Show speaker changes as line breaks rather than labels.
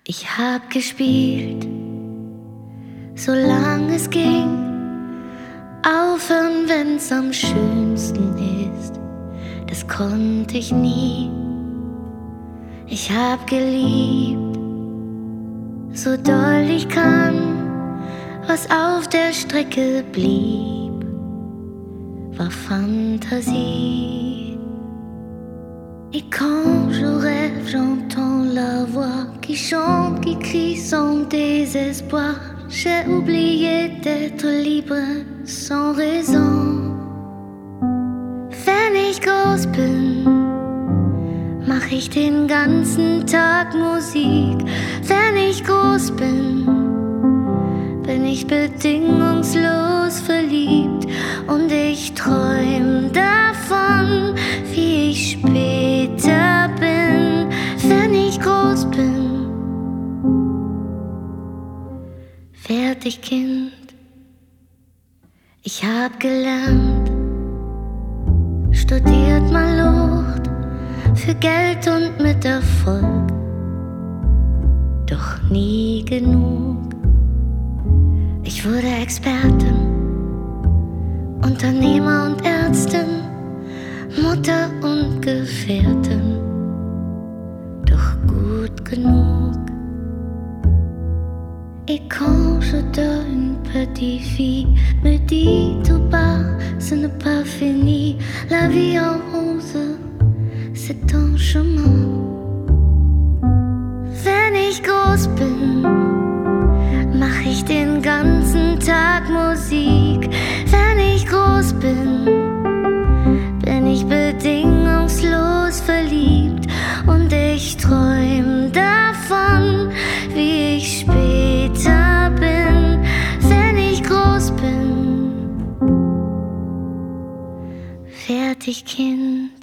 Ich hab gespielt, solange es ging, aufhören, wenn's am schönsten ist, das konnte ich nie. Ich hab geliebt, so doll ich kann, was auf der Strecke blieb, war Fantasie. Et quand je rêve, j'entends la voix qui chante, qui crie son désespoir. J'ai oublié d'être libre sans raison. Wenn ich groß bin, mach ich den ganzen Tag Musik. Wenn ich groß bin, bin ich bedingungslos verliebt. Und ich träum davon, wie ich später bin, wenn ich groß bin. Werd ich Kind, ich hab gelernt, studiert mal Lucht für Geld und mit Erfolg, doch nie genug. Ich wurde Expertin, Unternehmer und Ärztin, Mutter und Gefährtin, doch gut genug. Et quand je donne une petite fille me dit tout bas, ce n'est pas fini, la vie en rose, c'est un chemin. Wenn ich groß bin, mach ich den ganzen Tag Musik. Wenn ich groß bin, bin ich bedingungslos verliebt. Und ich träum davon, wie ich später bin, wenn ich groß bin. Werd ich Kind.